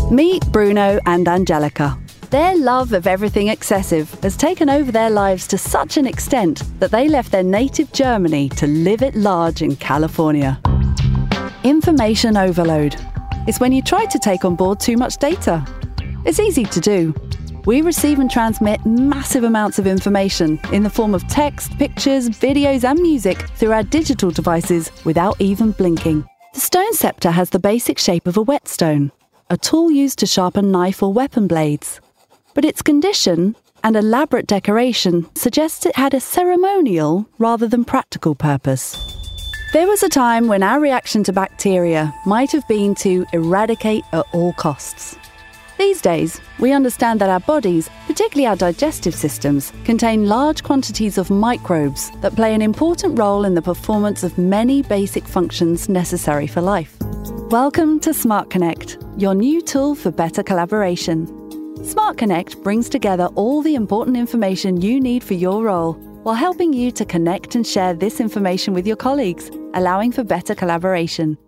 Meet Bruno and Angelica. Their love of everything excessive has taken over their lives to such an extent that they left their native Germany to live at large in California. Information overload. It's when you try to take on board too much data. It's easy to do. We receive and transmit massive amounts of information in the form of text, pictures, videos and music through our digital devices without even blinking. The stone scepter has the basic shape of a whetstone, a tool used to sharpen knife or weapon blades. But its condition and elaborate decoration suggests it had a ceremonial rather than practical purpose. There was a time when our reaction to bacteria might have been to eradicate at all costs. These days, we understand that our bodies, particularly our digestive systems, contain large quantities of microbes that play an important role in the performance of many basic functions necessary for life. Welcome to Smart Connect, your new tool for better collaboration. Smart Connect brings together all the important information you need for your role, while helping you to connect and share this information with your colleagues, allowing for better collaboration.